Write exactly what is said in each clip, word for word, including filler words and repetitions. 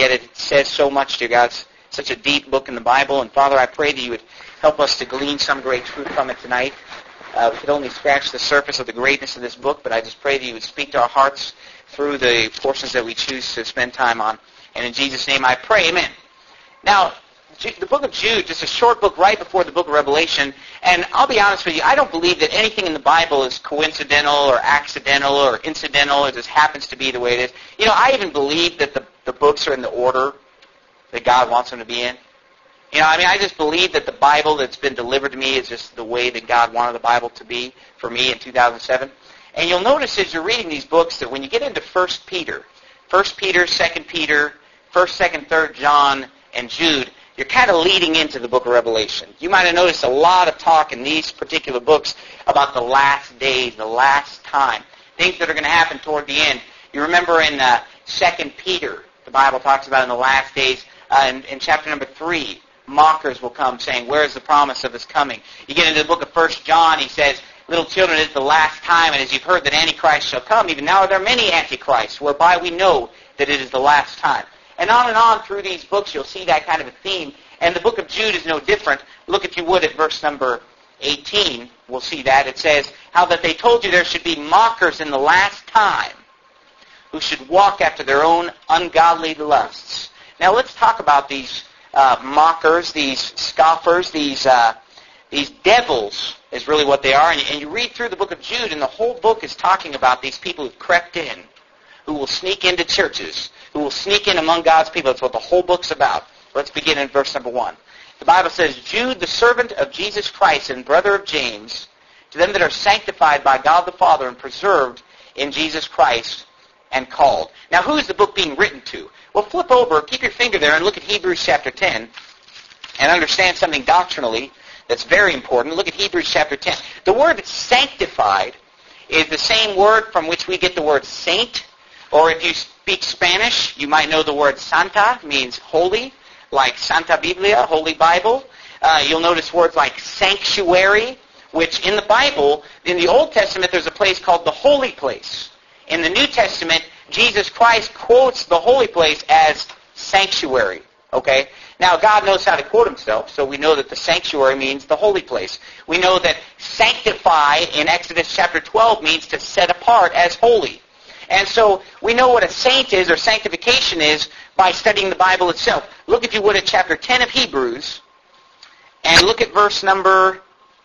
yet it says so much, dear God. It's such a deep book in the Bible. And Father, I pray that you would help us to glean some great truth from it tonight. Uh, we could only scratch the surface of the greatness of this book, but I just pray that you would speak to our hearts through the portions that we choose to spend time on. And in Jesus' name I pray, amen. Now, the book of Jude, just a short book right before the book of Revelation, and I'll be honest with you, I don't believe that anything in the Bible is coincidental or accidental or incidental or just happens to be the way it is. You know, I even believe that the, the books are in the order that God wants them to be in. You know, I mean, I just believe that the Bible that's been delivered to me is just the way that God wanted the Bible to be for me in two thousand seven. And you'll notice as you're reading these books that when you get into First Peter, First Peter, Second Peter, First, Second, Third John, and Jude, you're kind of leading into the book of Revelation. You might have noticed a lot of talk in these particular books about the last days, the last time, things that are going to happen toward the end. You remember in uh, Second Peter, the Bible talks about in the last days, uh, in, in chapter number three, mockers will come saying, where is the promise of his coming? You get into the book of First John, he says, little children, it is the last time, and as you've heard that Antichrist shall come, even now are there many Antichrists, whereby we know that it is the last time. And on and on through these books, you'll see that kind of a theme. And the book of Jude is no different. Look, if you would, at verse number eighteen. We'll see that. It says, how that they told you there should be mockers in the last time who should walk after their own ungodly lusts. Now, let's talk about these uh, mockers, these scoffers, these uh, these devils is really what they are. And you, and you read through the book of Jude, and the whole book is talking about these people who've crept in, who will sneak into churches, who will sneak in among God's people. That's what the whole book's about. Let's begin in verse number one. The Bible says, Jude, the servant of Jesus Christ and brother of James, to them that are sanctified by God the Father and preserved in Jesus Christ and called. Now, who is the book being written to? Well, flip over, keep your finger there, and look at Hebrews chapter ten and understand something doctrinally that's very important. Look at Hebrews chapter ten. The word sanctified is the same word from which we get the word saint. Or if you speak Spanish, you might know the word Santa, means holy, like Santa Biblia, Holy Bible. Uh, you'll notice words like sanctuary, which in the Bible, in the Old Testament, there's a place called the holy place. In the New Testament, Jesus Christ quotes the holy place as sanctuary. Okay? Now, God knows how to quote himself, so we know that the sanctuary means the holy place. We know that sanctify in Exodus chapter twelve means to set apart as holy. And so we know what a saint is, or sanctification is, by studying the Bible itself. Look, if you would, at chapter ten of Hebrews, and look at verse number,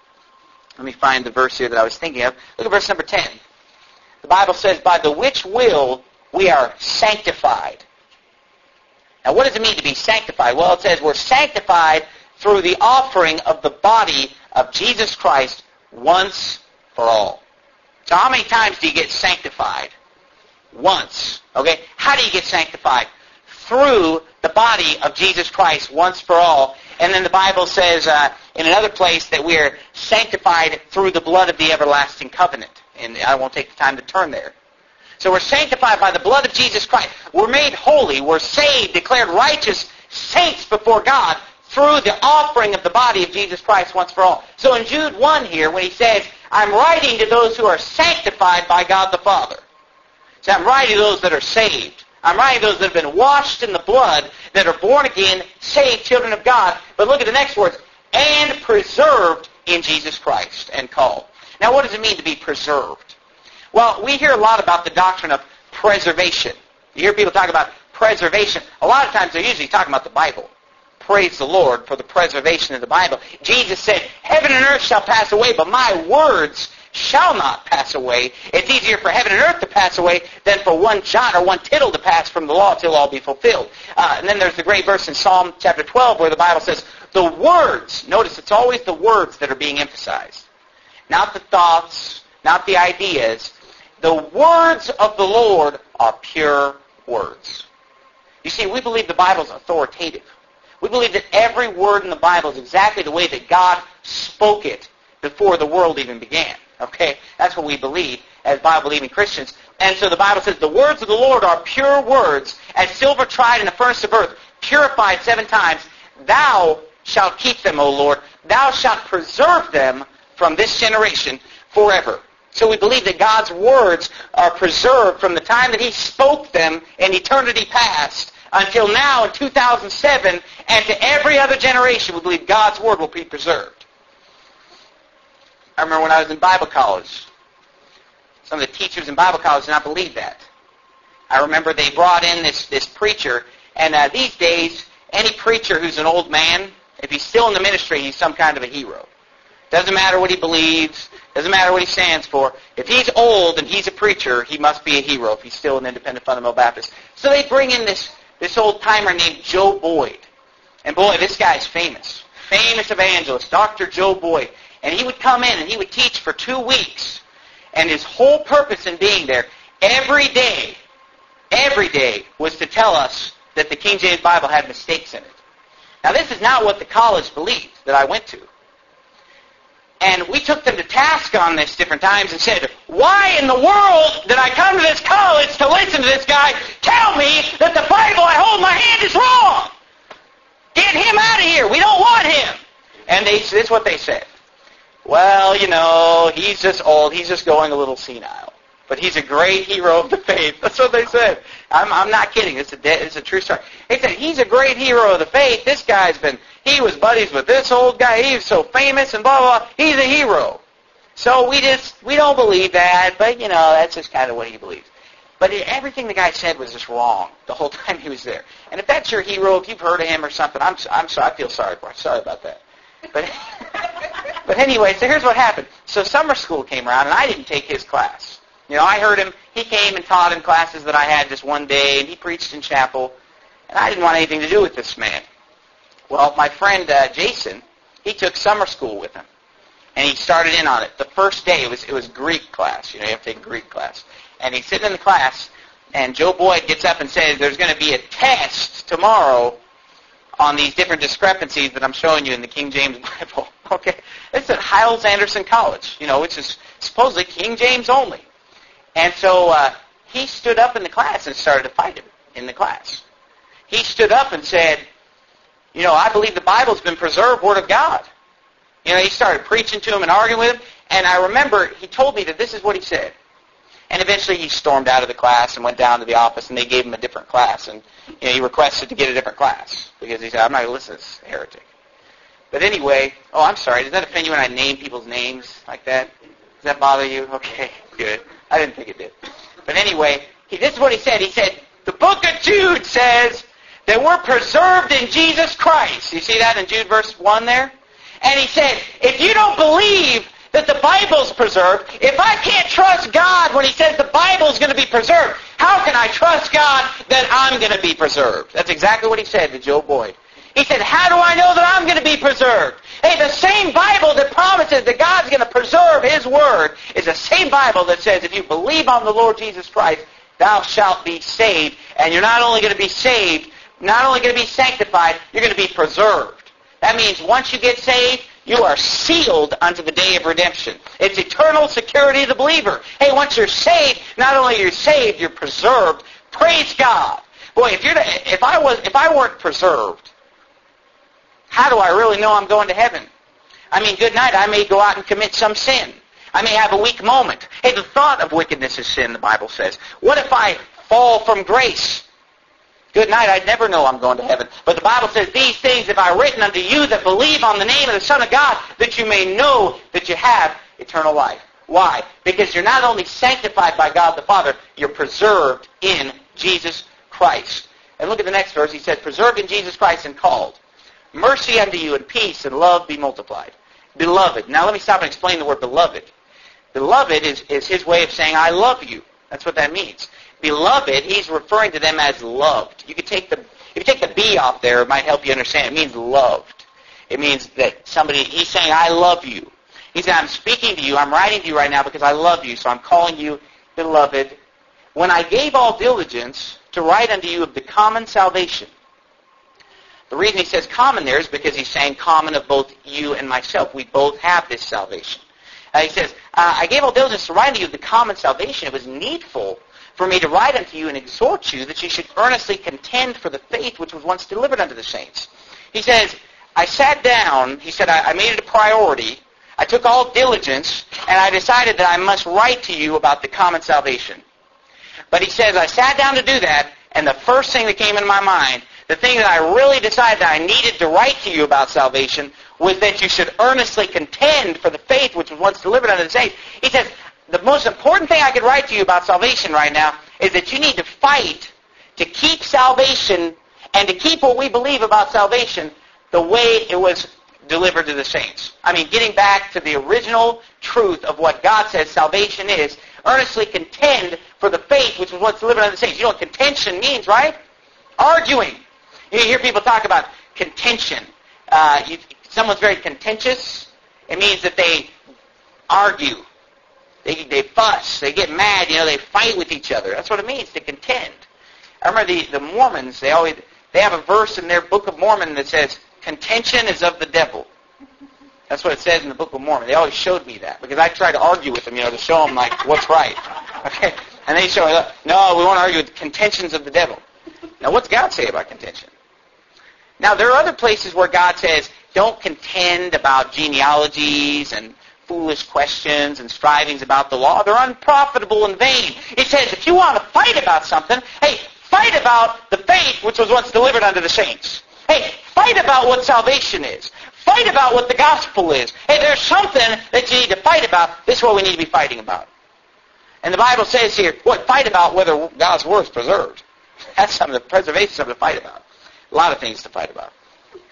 let me find the verse here that I was thinking of. Look at verse number ten. The Bible says, by the which will we are sanctified. Now, what does it mean to be sanctified? Well, it says we're sanctified through the offering of the body of Jesus Christ once for all. So how many times do you get sanctified? Once. Okay? How do you get sanctified? Through the body of Jesus Christ once for all. And then the Bible says uh, in another place that we are sanctified through the blood of the everlasting covenant. And I won't take the time to turn there. So we're sanctified by the blood of Jesus Christ. We're made holy. We're saved, declared righteous saints before God through the offering of the body of Jesus Christ once for all. So in Jude one here, when he says, I'm writing to those who are sanctified by God the Father. So I'm writing to those that are saved. I'm writing to those that have been washed in the blood, that are born again, saved children of God. But look at the next words, and preserved in Jesus Christ and called. Now, what does it mean to be preserved? Well, we hear a lot about the doctrine of preservation. You hear people talk about preservation. A lot of times they're usually talking about the Bible. Praise the Lord for the preservation of the Bible. Jesus said, heaven and earth shall pass away, but my words shall not pass away. It's easier for heaven and earth to pass away than for one jot or one tittle to pass from the law till all be fulfilled. Uh, and then there's the great verse in Psalm chapter twelve where the Bible says, the words, notice it's always the words that are being emphasized. Not the thoughts, not the ideas. The words of the Lord are pure words. You see, we believe the Bible is authoritative. We believe that every word in the Bible is exactly the way that God spoke it before the world even began. Okay? That's what we believe as Bible-believing Christians. And so the Bible says, the words of the Lord are pure words, as silver tried in the furnace of earth, purified seven times. Thou shalt keep them, O Lord. Thou shalt preserve them from this generation forever. So we believe that God's words are preserved from the time that He spoke them in eternity past until now in two thousand seven, and to every other generation we believe God's Word will be preserved. I remember when I was in Bible college, some of the teachers in Bible college did not believe that. I remember they brought in this, this preacher, and uh, these days, any preacher who's an old man, if he's still in the ministry, he's some kind of a hero. Doesn't matter what he believes, doesn't matter what he stands for. If he's old and he's a preacher, he must be a hero if he's still an independent fundamental Baptist. So they bring in this, this old-timer named Joe Boyd. And boy, this guy's famous. Famous evangelist, Doctor Joe Boyd. And he would come in and he would teach for two weeks. And his whole purpose in being there, every day, every day, was to tell us that the King James Bible had mistakes in it. Now, this is not what the college believed that I went to. And we took them to task on this different times and said, why in the world did I come to this college to listen to this guy tell me that the Bible I hold in my hand is wrong? Get him out of here. We don't want him. And they, this is what they said. Well, you know, he's just old. He's just going a little senile. But he's a great hero of the faith. That's what they said. I'm, I'm not kidding. It's a, de- it's a true story. They said, he's a great hero of the faith. This guy's been, he was buddies with this old guy. He was so famous and blah, blah, blah. He's a hero. So we just, we don't believe that. But, you know, that's just kind of what he believes. But it, everything the guy said was just wrong the whole time he was there. And if that's your hero, if you've heard of him or something, I'm, I'm sorry. I feel sorry for him. Sorry about that. But, but anyway, so here's what happened. So summer school came around, and I didn't take his class. You know, I heard him. He came and taught in classes that I had just one day, and he preached in chapel. And I didn't want anything to do with this man. Well, my friend uh, Jason, he took summer school with him. And he started in on it. The first day, it was it was Greek class. You know, you have to take a Greek class. And he's sitting in the class, and Joe Boyd gets up and says, there's going to be a test tomorrow on these different discrepancies that I'm showing you in the King James Bible. Okay? It's at Hyles-Anderson College, you know, which is supposedly King James only. And so uh, he stood up in the class and started to fight him in the class. He stood up and said, you know, I believe the Bible's been preserved, Word of God. You know, he started preaching to him and arguing with him. And I remember he told me that this is what he said. And eventually he stormed out of the class and went down to the office, and they gave him a different class. And you know, he requested to get a different class because he said, I'm not going to listen to this heretic. But anyway, oh, I'm sorry. Does that offend you when I name people's names like that? Does that bother you? Okay, good. I didn't think it did. But anyway, he, this is what he said. He said, the book of Jude says that we're preserved in Jesus Christ. You see that in Jude verse one there? And he said, if you don't believe that the Bible's preserved, if I can't trust God when he says the Bible's going to be preserved, how can I trust God that I'm going to be preserved? That's exactly what he said to Joe Boyd. He said, how do I know that I'm going to be preserved? Hey, the same Bible that promises that God's going to preserve His Word is the same Bible that says if you believe on the Lord Jesus Christ, thou shalt be saved. And you're not only going to be saved, not only going to be sanctified, you're going to be preserved. That means once you get saved, you are sealed unto the day of redemption. It's eternal security of the believer. Hey, once you're saved, not only are you saved, you're preserved. Praise God. Boy, if you're to, if I was if I weren't preserved, how do I really know I'm going to heaven? I mean, good night, I may go out and commit some sin. I may have a weak moment. Hey, the thought of wickedness is sin, the Bible says. What if I fall from grace? Good night, I'd never know I'm going to heaven. But the Bible says, these things have I written unto you that believe on the name of the Son of God, that you may know that you have eternal life. Why? Because you're not only sanctified by God the Father, you're preserved in Jesus Christ. And look at the next verse. He says, preserved in Jesus Christ and called. Mercy unto you and peace and love be multiplied. Beloved. Now let me stop and explain the word beloved. Beloved is, is his way of saying, I love you. That's what that means. Beloved, he's referring to them as loved. You could take the, if you take the B off there, it might help you understand. It means loved. It means that somebody, he's saying, I love you. He said, I'm speaking to you, I'm writing to you right now because I love you, so I'm calling you beloved. When I gave all diligence to write unto you of the common salvation. The reason he says common there is because he's saying common of both you and myself. We both have this salvation. Uh, he says, uh, I gave all diligence to write unto you of the common salvation. It was needful for me to write unto you and exhort you that you should earnestly contend for the faith which was once delivered unto the saints. He says, I sat down, he said, I, I made it a priority. I took all diligence, and I decided that I must write to you about the common salvation. But he says, I sat down to do that, And the first thing that came in my mind, the thing that I really decided that I needed to write to you about salvation, was that you should earnestly contend for the faith which was once delivered unto the saints. He says, the most important thing I could write to you about salvation right now is that you need to fight to keep salvation and to keep what we believe about salvation the way it was delivered to the saints. I mean, getting back to the original truth of what God says salvation is, earnestly contend for the faith which was once delivered unto the saints. You know what contention means, right? Arguing. You hear people talk about contention. Uh, you, someone's very contentious. It means that they argue. They, they fuss. They get mad. You know, they fight with each other. That's what it means to contend. I remember the, the Mormons, they always they have a verse in their Book of Mormon that says, contention is of the devil. That's what it says in the Book of Mormon. They always showed me that because I tried to argue with them, you know, to show them, like, what's right. Okay? And they show me, no, we won't argue with contentions of the devil. Now, what's God say about contention? Now, there are other places where God says, don't contend about genealogies and foolish questions and strivings about the law. They're unprofitable and vain. It says, if you want to fight about something, hey, fight about the faith which was once delivered unto the saints. Hey, fight about what salvation is. Fight about what the gospel is. Hey, there's something that you need to fight about. This is what we need to be fighting about. And the Bible says here, what? Fight about whether God's word is preserved. That's something, the preservation is something to fight about. A lot of things to fight about.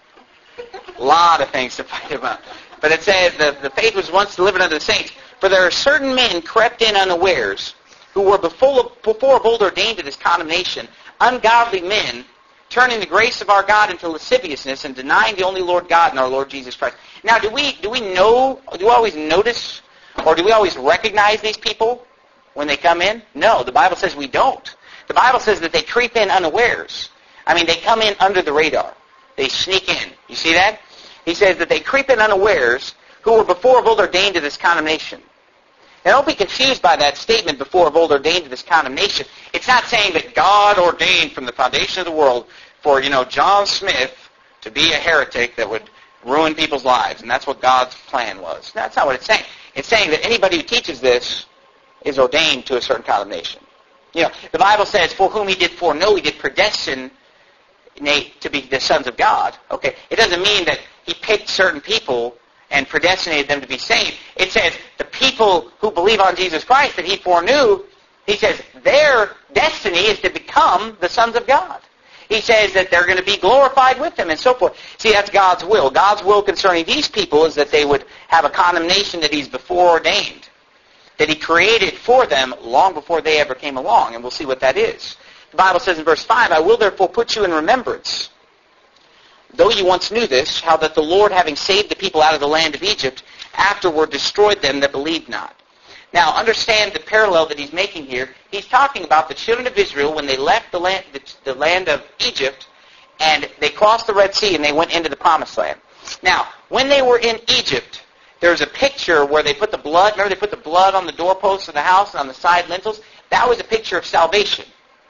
A lot of things to fight about. But it says the, the faith was once delivered unto the saints. For there are certain men crept in unawares, who were before, before of old ordained to this condemnation, ungodly men, turning the grace of our God into lasciviousness and denying the only Lord God and our Lord Jesus Christ. Now, do we do we know, do we always notice, or do we always recognize these people when they come in? No, the Bible says we don't. The Bible says that they creep in unawares. I mean, they come in under the radar. They sneak in. You see that? He says that they creep in unawares, who were before of old ordained to this condemnation. Now, don't be confused by that statement, before of old ordained to this condemnation. It's not saying that God ordained from the foundation of the world for, you know, John Smith to be a heretic that would ruin people's lives, and that's what God's plan was. That's not what it's saying. It's saying that anybody who teaches this is ordained to a certain condemnation. You know, the Bible says, for whom he did foreknow, he did predestinate to be the sons of God. Okay, it doesn't mean that he picked certain people and predestinated them to be saved. It says the people who believe on Jesus Christ that he foreknew, he says their destiny is to become the sons of God. He says that they're going to be glorified with him and so forth. See, that's God's will. God's will concerning these people is that they would have a condemnation that he's before ordained, that he created for them long before they ever came along, and we'll see what that is. The Bible says in verse five, I will therefore put you in remembrance, though you once knew this, how that the Lord, having saved the people out of the land of Egypt, afterward destroyed them that believed not. Now, understand the parallel that he's making here. He's talking about the children of Israel when they left the land, the, the land of Egypt, and they crossed the Red Sea and they went into the Promised Land. Now, when they were in Egypt, there's a picture where they put the blood, remember they put the blood on the doorposts of the house and on the side lintels? That was a picture of salvation.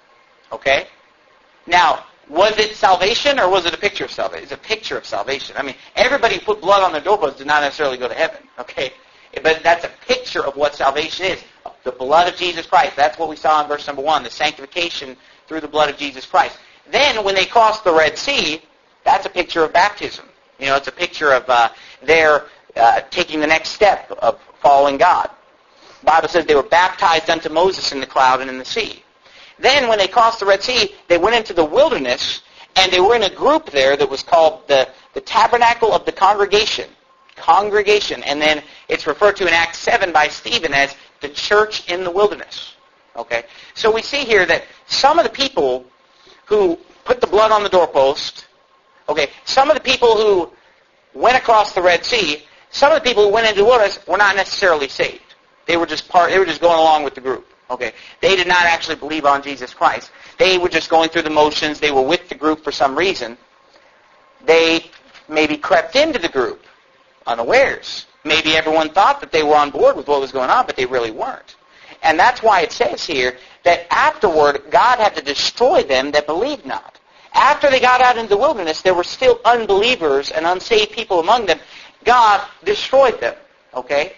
Okay? Now, was it salvation or was it a picture of salvation? It's a picture of salvation. I mean, everybody who put blood on their doorposts did not necessarily go to heaven. Okay? But that's a picture of what salvation is. The blood of Jesus Christ. That's what we saw in verse number one, the sanctification through the blood of Jesus Christ. Then, when they crossed the Red Sea, that's a picture of baptism. You know, it's a picture of uh, their uh, taking the next step of following God. The Bible says they were baptized unto Moses in the cloud and in the sea. Then, when they crossed the Red Sea, they went into the wilderness, and they were in a group there that was called the, the Tabernacle of the Congregation. Congregation. And then it's referred to in Acts seven by Stephen as the church in the wilderness. Okay? So we see here that some of the people who put the blood on the doorpost, okay, some of the people who went across the Red Sea, some of the people who went into the wilderness were not necessarily saved. They were just part, they were just going along with the group. Okay, they did not actually believe on Jesus Christ. They were just going through the motions. They were with the group for some reason. They maybe crept into the group unawares. Maybe everyone thought that they were on board with what was going on, but they really weren't. And that's why it says here that afterward God had to destroy them that believed not. After they got out into the wilderness, there were still unbelievers and unsaved people among them. God destroyed them. Okay?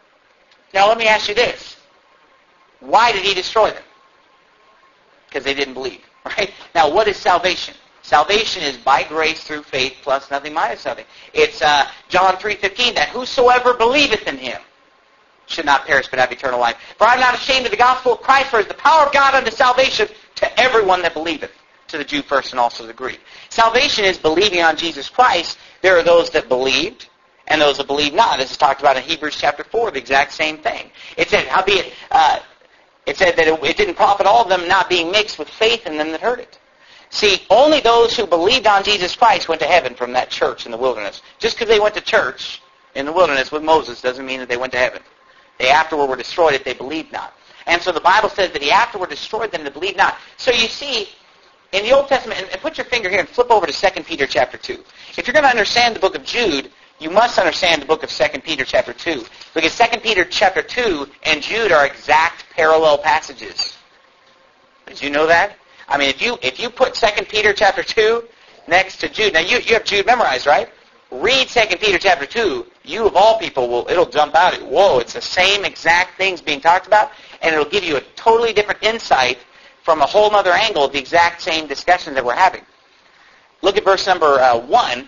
Now let me ask you this. Why did he destroy them? Because they didn't believe. Right? Now, what is salvation? Salvation is by grace through faith plus nothing minus nothing. It's uh, John three fifteen, that whosoever believeth in him should not perish but have eternal life. For I am not ashamed of the gospel of Christ, for it is the power of God unto salvation to everyone that believeth, to the Jew first and also the Greek. Salvation is believing on Jesus Christ. There are those that believed and those that believe not. This is talked about in Hebrews chapter four, the exact same thing. It said, howbeit, uh, it said that it, it didn't profit all of them not being mixed with faith in them that heard it. See, only those who believed on Jesus Christ went to heaven from that church in the wilderness. Just because they went to church in the wilderness with Moses doesn't mean that they went to heaven. They afterward were destroyed if they believed not. And so the Bible says that he afterward destroyed them that believed not. So you see, in the Old Testament, and put your finger here and flip over to Second Peter chapter two. If you're going to understand the book of Jude, you must understand the book of Second Peter chapter two. Because Second Peter chapter two and Jude are exact parallel passages. Did you know that? I mean, if you if you put Second Peter chapter two next to Jude, now you, you have Jude memorized, right? Read Second Peter chapter two, you of all people, will it'll jump out at you. Whoa, it's the same exact things being talked about, and it'll give you a totally different insight from a whole other angle of the exact same discussions that we're having. Look at verse number uh, one,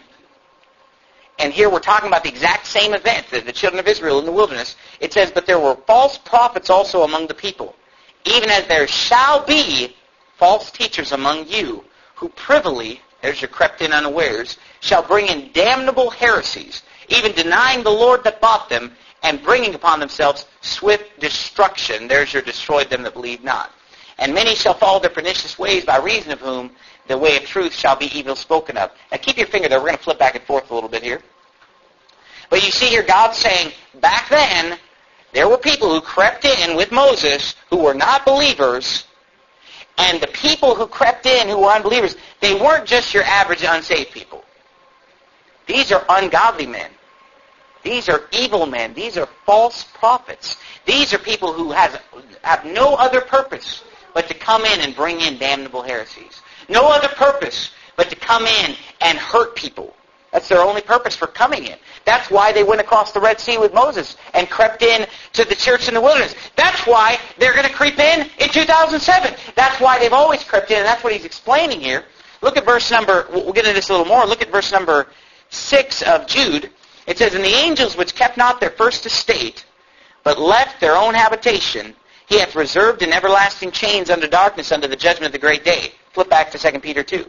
and here we're talking about the exact same event, the, the children of Israel in the wilderness. It says, but there were false prophets also among the people, even as there shall be false teachers among you, who privily, there's your crept in unawares, shall bring in damnable heresies, even denying the Lord that bought them, and bringing upon themselves swift destruction. There's your destroyed them that believe not. And many shall follow their pernicious ways, by reason of whom the way of truth shall be evil spoken of. Now keep your finger there. We're going to flip back and forth a little bit here. But you see here God's saying, back then, there were people who crept in with Moses who were not believers. And the people who crept in who were unbelievers, they weren't just your average unsaved people. These are ungodly men. These are evil men. These are false prophets. These are people who have, have no other purpose but to come in and bring in damnable heresies. No other purpose but to come in and hurt people. That's their only purpose for coming in. That's why they went across the Red Sea with Moses and crept in to the church in the wilderness. That's why they're going to creep in in two thousand seven. That's why they've always crept in, and that's what he's explaining here. Look at verse number, we'll get into this a little more. Look at verse number six of Jude. It says, and the angels which kept not their first estate, but left their own habitation, he hath reserved in everlasting chains unto darkness unto the judgment of the great day. Flip back to Second Peter two.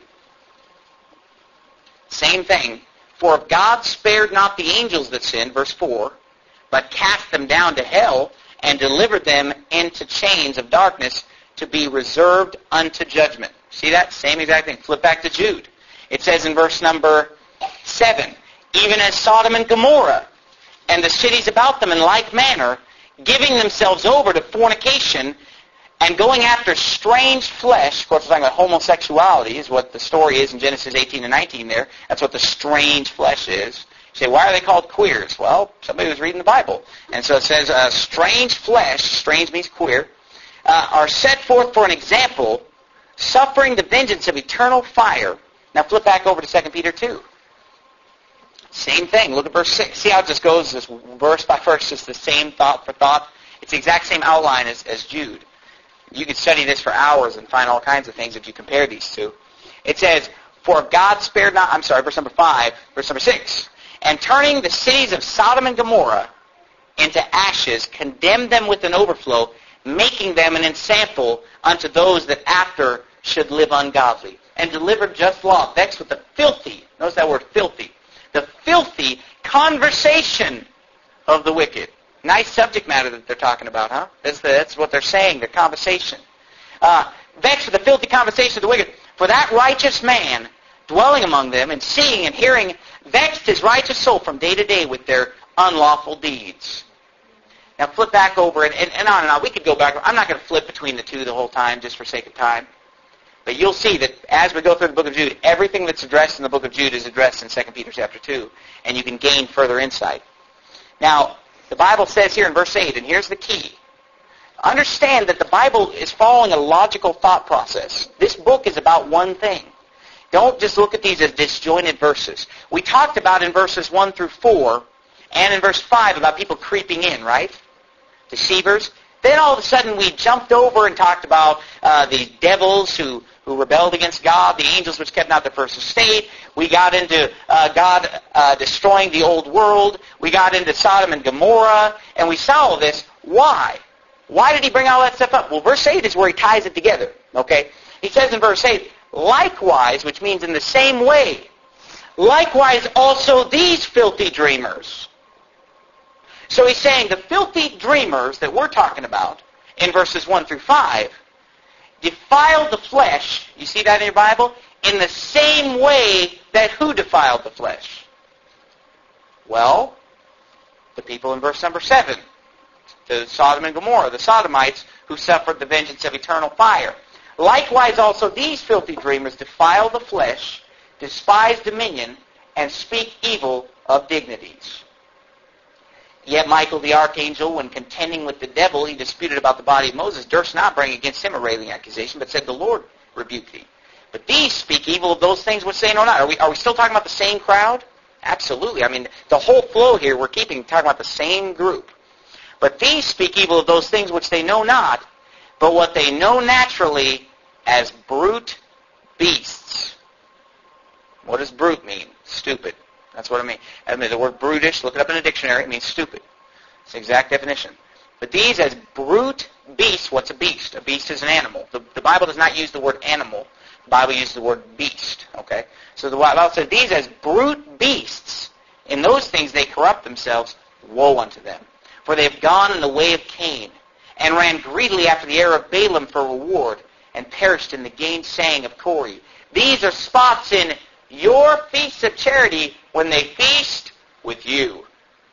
Same thing. For if God spared not the angels that sinned, verse four, but cast them down to hell, and delivered them into chains of darkness to be reserved unto judgment. See that? Same exact thing. Flip back to Jude. It says in verse number seven, even as Sodom and Gomorrah, and the cities about them in like manner, giving themselves over to fornication, and going after strange flesh. Of course, we're talking about homosexuality is what the story is in Genesis eighteen and nineteen there. That's what the strange flesh is. You say, why are they called queers? Well, somebody was reading the Bible. And so it says, uh, strange flesh, strange means queer, uh, are set forth for an example, suffering the vengeance of eternal fire. Now flip back over to Second Peter two. Same thing. Look at verse six. See how it just goes, this verse by verse, just the same thought for thought. It's the exact same outline as, as Jude. You could study this for hours and find all kinds of things if you compare these two. It says, for if God spared not, I'm sorry, verse number five, verse number six, and turning the cities of Sodom and Gomorrah into ashes, condemned them with an overflow, making them an ensample unto those that after should live ungodly, and delivered just law, vexed with the filthy, notice that word filthy, the filthy conversation of the wicked. Nice subject matter that they're talking about, huh? That's, the, that's what they're saying, their conversation. Uh, vexed with the filthy conversation of the wicked. For that righteous man, dwelling among them, and seeing and hearing, vexed his righteous soul from day to day with their unlawful deeds. Now flip back over, and, and, and on and on. We could go back. I'm not going to flip between the two the whole time, just for sake of time. But you'll see that as we go through the book of Jude, everything that's addressed in the book of Jude is addressed in Second Peter chapter two, and you can gain further insight. Now, the Bible says here in verse eight, and here's the key. Understand that the Bible is following a logical thought process. This book is about one thing. Don't just look at these as disjointed verses. We talked about in verses one through four, and in verse five about people creeping in, right? Deceivers. Then all of a sudden we jumped over and talked about uh, the devils who who rebelled against God, the angels which kept not the first estate. We got into uh, God uh, destroying the old world. We got into Sodom and Gomorrah, and we saw all this. Why? Why did he bring all that stuff up? Well, verse eight is where he ties it together, okay? He says in verse eight, likewise, which means in the same way, likewise also these filthy dreamers. So he's saying the filthy dreamers that we're talking about in verses one through five defiled the flesh, you see that in your Bible, in the same way that who defiled the flesh? Well, the people in verse number seven, the Sodom and Gomorrah, the Sodomites who suffered the vengeance of eternal fire. Likewise also these filthy dreamers defile the flesh, despise dominion, and speak evil of dignities. Yet Michael the archangel, when contending with the devil, he disputed about the body of Moses, durst not bring against him a railing accusation, but said, the Lord rebuked thee. But these speak evil of those things which they know not. Are we, are we still talking about the same crowd? Absolutely. I mean, the whole flow here, we're keeping talking about the same group. But these speak evil of those things which they know not, but what they know naturally as brute beasts. What does brute mean? Stupid. That's what it means. I mean, the word brutish, look it up in a dictionary, it means stupid. It's the exact definition. But these as brute beasts, what's a beast? A beast is an animal. The, the Bible does not use the word animal. The Bible uses the word beast. Okay? So the Bible says these as brute beasts, in those things they corrupt themselves, woe unto them. For they have gone in the way of Cain, and ran greedily after the heir of Balaam for reward, and perished in the gainsaying of Corey. These are spots in your feasts of charity when they feast with you.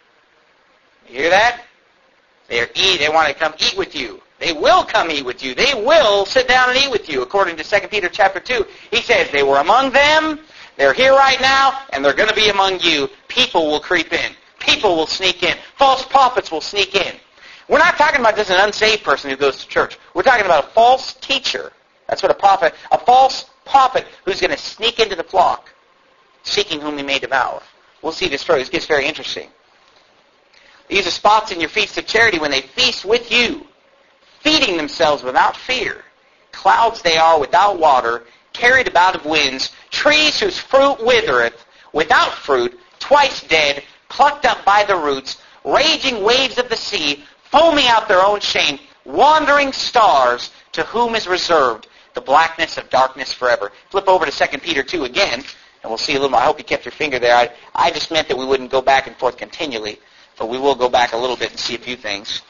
You hear that? They are eat. They want to come eat with you. They will come eat with you. They will sit down and eat with you. According to Second Peter chapter two, he says they were among them, they're here right now, and they're going to be among you. People will creep in. People will sneak in. False prophets will sneak in. We're not talking about just an unsaved person who goes to church. We're talking about a false teacher. That's what a prophet, a false prophet who's going to sneak into the flock, seeking whom he may devour. We'll see this story. This gets very interesting. These are spots in your feasts of charity when they feast with you, feeding themselves without fear. Clouds they are without water, carried about of winds, trees whose fruit withereth, without fruit, twice dead, plucked up by the roots, raging waves of the sea, foaming out their own shame, wandering stars, to whom is reserved the blackness of darkness forever. Flip over to Second Peter two again, and we'll see a little more. I hope you kept your finger there. I, I just meant that we wouldn't go back and forth continually, but we will go back a little bit and see a few things.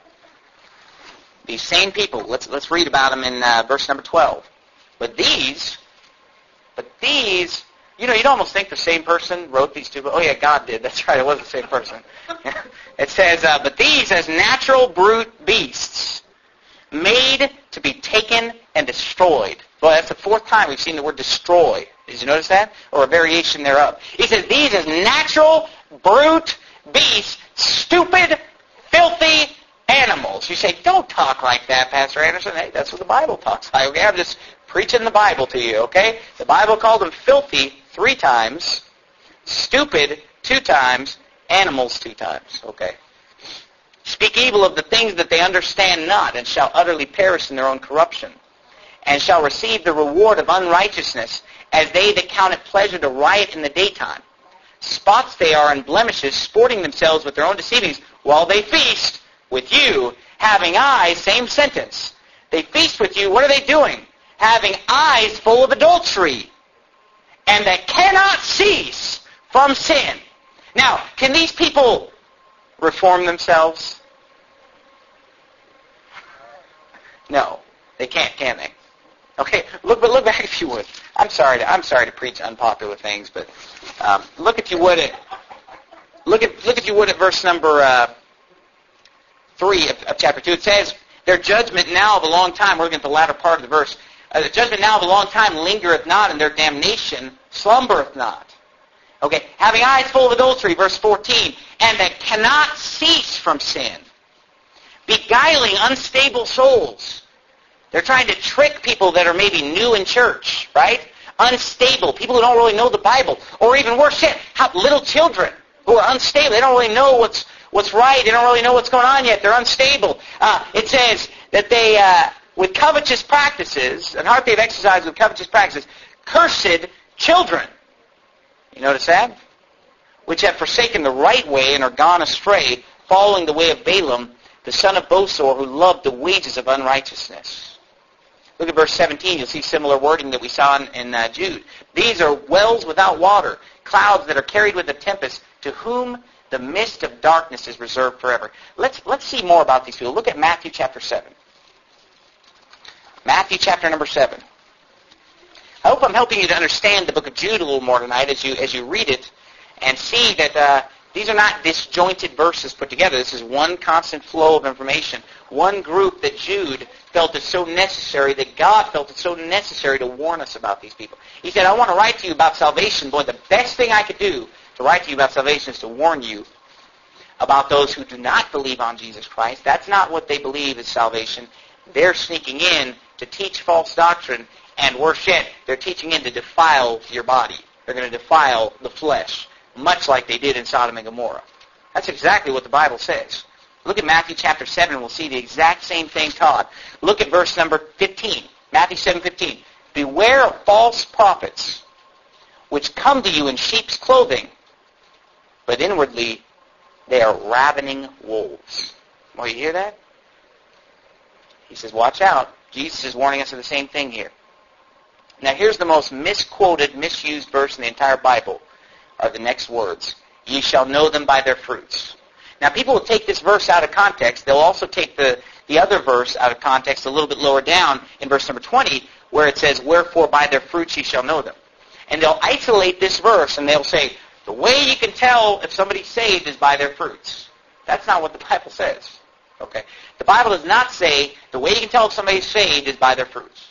These same people, let's let's read about them in uh, verse number twelve. But these, but these, you know, you'd almost think the same person wrote these two. Oh yeah, God did. That's right, it was the same person. It says, uh, but these as natural brute beasts, made to be taken and destroyed. Well, that's the fourth time we've seen the word destroy. Did you notice that? Or a variation thereof. He says, these as natural brute beasts, stupid, filthy animals. You say, don't talk like that, Pastor Anderson. Hey, that's what the Bible talks like. Okay, I'm just preaching the Bible to you, okay? The Bible called them filthy three times, stupid two times, animals two times, okay? Speak evil of the things that they understand not, and shall utterly perish in their own corruption, and shall receive the reward of unrighteousness, as they that count it pleasure to riot in the daytime. Spots they are and blemishes, sporting themselves with their own deceivings, while they feast with you, having eyes, same sentence. They feast with you, what are they doing? Having eyes full of adultery, and that cannot cease from sin. Now, can these people reform themselves? No, they can't, can they? Okay, look, but look back if you would. I'm sorry to, I'm sorry to preach unpopular things, but um, look if you would at look at look if you would at verse number uh, three of, of chapter two. It says, "Their judgment now of a long time." We're looking at the latter part of the verse. Uh, the judgment now of a long time lingereth not, and their damnation slumbereth not. Okay, having eyes full of adultery, verse fourteen, and that cannot cease from sin, beguiling unstable souls. They're trying to trick people that are maybe new in church, right? Unstable, people who don't really know the Bible, or even worse yet, how little children who are unstable. They don't really know what's what's right. They don't really know what's going on yet. They're unstable. Uh, it says that they uh, with covetous practices, an heart they've exercised with covetous practices, cursed children. You notice that? Which have forsaken the right way and are gone astray, following the way of Balaam, the son of Bosor, who loved the wages of unrighteousness. Look at verse seventeen. You'll see similar wording that we saw in, in uh, Jude. These are wells without water, clouds that are carried with the tempest, to whom the mist of darkness is reserved forever. Let's, let's see more about these people. Look at Matthew chapter seven. Matthew chapter number seven. I hope I'm helping you to understand the book of Jude a little more tonight as you as you read it and see that uh, these are not disjointed verses put together. This is one constant flow of information. One group that Jude felt it so necessary, that God felt it so necessary to warn us about these people. He said, I want to write to you about salvation, but the best thing I could do to write to you about salvation is to warn you about those who do not believe on Jesus Christ. That's not what they believe is salvation. They're sneaking in to teach false doctrine, and worse yet, they're teaching in to defile your body. They're going to defile the flesh, much like they did in Sodom and Gomorrah. That's exactly what the Bible says. Look at Matthew chapter seven, and we'll see the exact same thing taught. Look at verse number fifteen. Matthew seven fifteen. Beware of false prophets, which come to you in sheep's clothing, but inwardly they are ravening wolves. Well, you hear that? He says, watch out. Jesus is warning us of the same thing here. Now here's the most misquoted, misused verse in the entire Bible, are the next words. Ye shall know them by their fruits. Now people will take this verse out of context. They'll also take the, the other verse out of context a little bit lower down in verse number twenty, where it says, wherefore by their fruits ye shall know them. And they'll isolate this verse and they'll say, the way you can tell if somebody's saved is by their fruits. That's not what the Bible says. Okay? The Bible does not say the way you can tell if somebody's saved is by their fruits.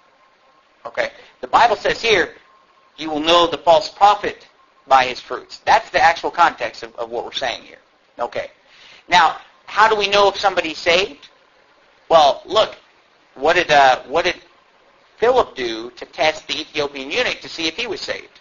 Okay? The Bible says here, you will know the false prophet by his fruits. That's the actual context of, of what we're saying here. Okay. Now, how do we know if somebody's saved? Well, look, what did uh, what did Philip do to test the Ethiopian eunuch to see if he was saved?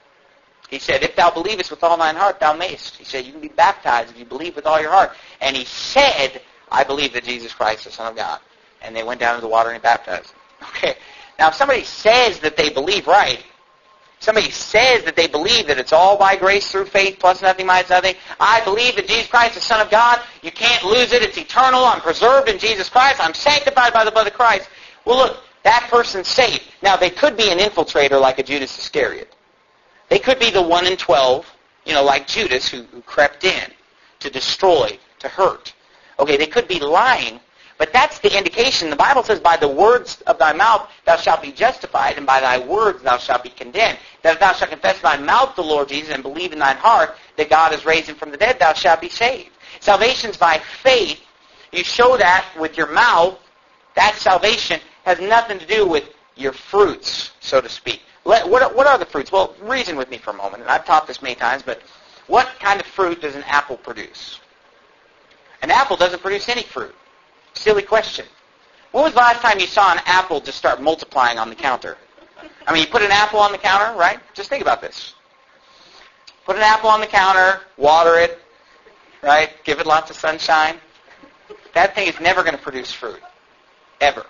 He said, if thou believest with all thine heart, thou mayest. He said, you can be baptized if you believe with all your heart. And he said, I believe that Jesus Christ is the Son of God. And they went down to the water and he baptized them. Okay. Now, if somebody says that they believe right, somebody says that they believe that it's all by grace through faith, plus nothing minus nothing, I believe that Jesus Christ is the Son of God, you can't lose it, it's eternal, I'm preserved in Jesus Christ, I'm sanctified by the blood of Christ. Well, look, that person's saved. Now, they could be an infiltrator like a Judas Iscariot. They could be the one in twelve, you know, like Judas, who, who crept in to destroy, to hurt. Okay, they could be lying, but that's the indication. The Bible says, by the words of thy mouth thou shalt be justified, and by thy words thou shalt be condemned. That if thou shalt confess in thy mouth the Lord Jesus, and believe in thine heart that God has raised him from the dead, thou shalt be saved. Salvation's by faith. You show that with your mouth. That salvation has nothing to do with your fruits, so to speak. What, what are the fruits? Well, reason with me for a moment, and I've taught this many times, but what kind of fruit does an apple produce? An apple doesn't produce any fruit. Silly question. When was the last time you saw an apple just start multiplying on the counter? I mean, you put an apple on the counter, right? Just think about this. Put an apple on the counter, water it, right? Give it lots of sunshine. That thing is never going to produce fruit. Ever.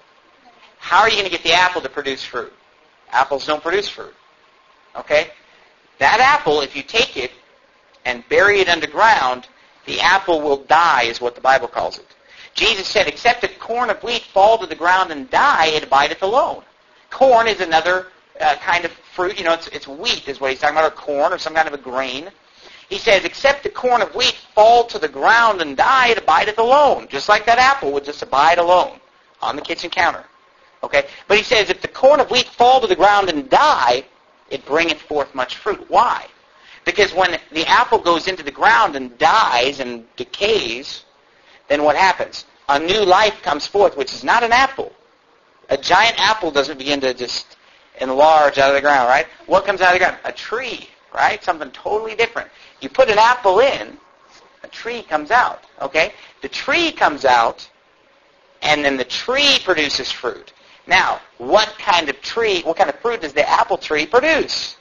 How are you going to get the apple to produce fruit? Apples don't produce fruit. Okay? That apple, if you take it and bury it underground, the apple will die, is what the Bible calls it. Jesus said, except a corn of wheat fall to the ground and die, it abideth alone. Corn is another uh, kind of fruit. You know, it's, it's wheat is what he's talking about, or corn, or some kind of a grain. He says, except the corn of wheat fall to the ground and die, it abideth alone. Just like that apple would just abide alone on the kitchen counter. Okay? But he says, if the corn of wheat fall to the ground and die, it bringeth forth much fruit. Why? Because when the apple goes into the ground and dies and decays, then what happens? A new life comes forth, which is not an apple. A giant apple doesn't begin to just enlarge out of the ground, right? What comes out of the ground? A tree, right? Something totally different. You put an apple in, a tree comes out, okay? The tree comes out, and then the tree produces fruit. Now, what kind of tree, what kind of fruit does the apple tree produce?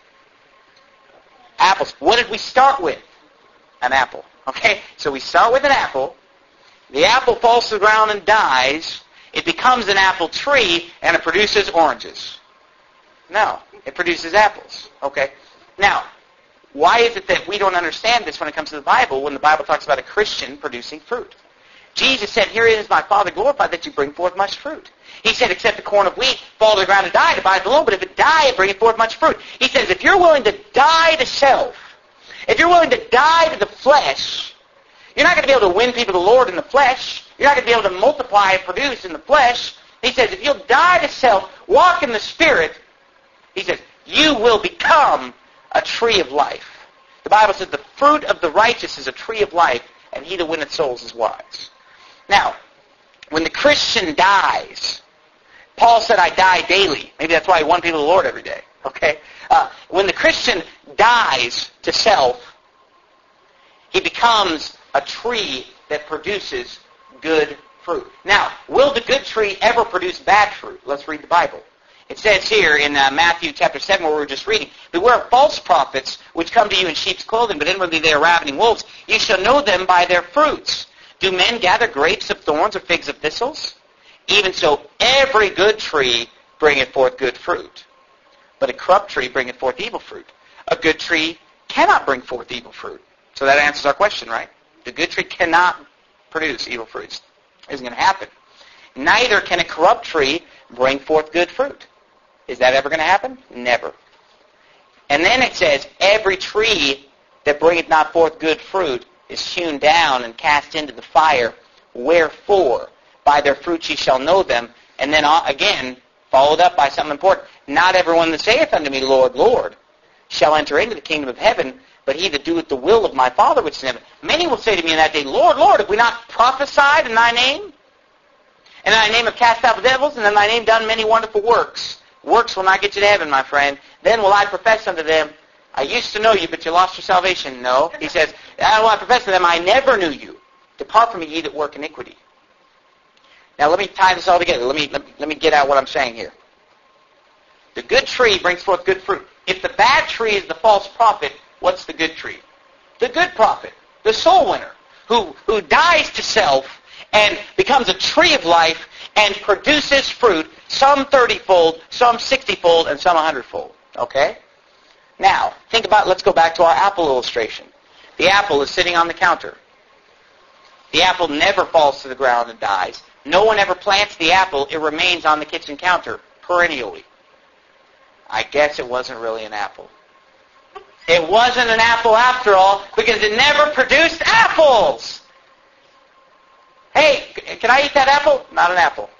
Apples. What did we start with? An apple. Okay? So we start with an apple. The apple falls to the ground and dies. it becomes an apple tree and it produces oranges. No, it produces apples. Okay? Now, why is it that we don't understand this when it comes to the Bible when the Bible talks about a Christian producing fruit? Jesus said, here is my Father glorified that you bring forth much fruit. He said, except the corn of wheat fall to the ground and die, it abides alone, but if it die, it bringeth forth much fruit. He says, if you're willing to die to self, if you're willing to die to the flesh, you're not going to be able to win people to the Lord in the flesh. You're not going to be able to multiply and produce in the flesh. He says, if you'll die to self, walk in the Spirit, he says, you will become a tree of life. The Bible says the fruit of the righteous is a tree of life, and he that winneth souls is wise. Now, when the Christian dies, Paul said, I die daily. Maybe that's why he won people to the Lord every day. Okay? Uh, when the Christian dies to self, he becomes a tree that produces good fruit. Now, will the good tree ever produce bad fruit? Let's read the Bible. It says here in uh, Matthew chapter seven, where we were just reading, beware of false prophets, which come to you in sheep's clothing, but inwardly they are ravening wolves. You shall know them by their fruits. Do men gather grapes of thorns or figs of thistles? Even so, every good tree bringeth forth good fruit. But a corrupt tree bringeth forth evil fruit. A good tree cannot bring forth evil fruit. So that answers our question, right? The good tree cannot produce evil fruits. It isn't going to happen. Neither can a corrupt tree bring forth good fruit. Is that ever going to happen? Never. And then it says, every tree that bringeth not forth good fruit is hewn down and cast into the fire. Wherefore, by their fruits ye shall know them. And then again, followed up by something important. Not everyone that saith unto me, Lord, Lord, shall enter into the kingdom of heaven, but he that doeth the will of my Father which is in heaven. Many will say to me in that day, Lord, Lord, have we not prophesied in thy name? And in thy name have cast out devils, and in thy name done many wonderful works. Works will not get you to heaven, my friend. Then will I profess unto them, I used to know you, but you lost your salvation. No. He says, I will profess to them, I never knew you. Depart from me, ye that work iniquity. Now let me tie this all together. Let me, let me, let me get out what I'm saying here. The good tree brings forth good fruit. If the bad tree is the false prophet, what's the good tree? The good prophet, the soul winner, who, who dies to self and becomes a tree of life and produces fruit, some thirty-fold, some sixty-fold, and some one hundred-fold. Okay? Now, think about, let's go back to our apple illustration. The apple is sitting on the counter. The apple never falls to the ground and dies. No one ever plants the apple. It remains on the kitchen counter perennially. I guess it wasn't really an apple. It wasn't an apple after all because it never produced apples. Hey, can I eat that apple? Not an apple.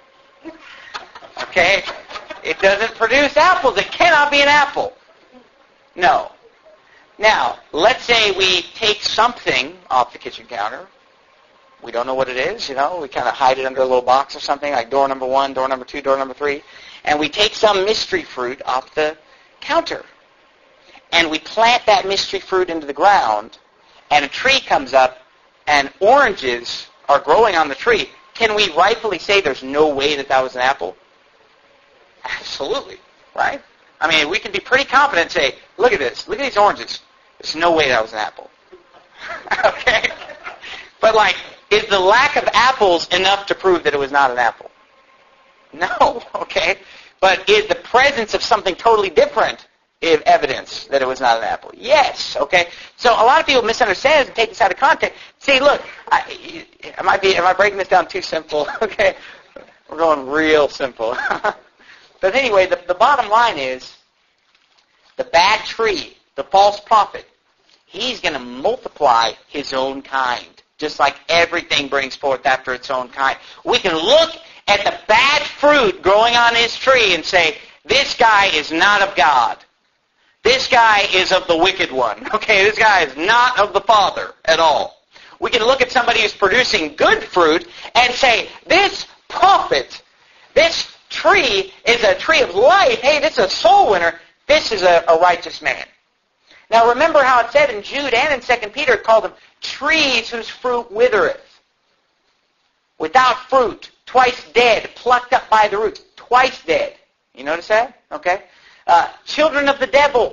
Okay? It doesn't produce apples. It cannot be an apple. No. Now, let's say we take something off the kitchen counter. We don't know what it is, you know. We kind of hide it under a little box or something, like door number one, door number two, door number three. And we take some mystery fruit off the counter. And we plant that mystery fruit into the ground, and a tree comes up, and oranges are growing on the tree. Can we rightfully say there's no way that that was an apple? Absolutely, right? I mean, we can be pretty confident and say, look at this. Look at these oranges. There's no way that was an apple. Okay? But, like, is the lack of apples enough to prove that it was not an apple? No, okay? But is the presence of something totally different evidence that it was not an apple? Yes, okay? So a lot of people misunderstand this and take this out of context. See, look, I, am I be, am I breaking this down too simple? Okay? We're going real simple. But anyway, the, the bottom line is the bad tree, the false prophet, he's going to multiply his own kind, just like everything brings forth after its own kind. We can look at the bad fruit growing on his tree and say, this guy is not of God. This guy is of the wicked one. Okay, this guy is not of the Father at all. We can look at somebody who's producing good fruit and say, this prophet, this tree is a tree of life. Hey, this is a soul winner. This is a, a righteous man. Now remember how it said in Jude and in Second Peter, it called them trees whose fruit withereth. Without fruit, twice dead, plucked up by the roots, twice dead. You notice that? Okay. Uh, children of the devil,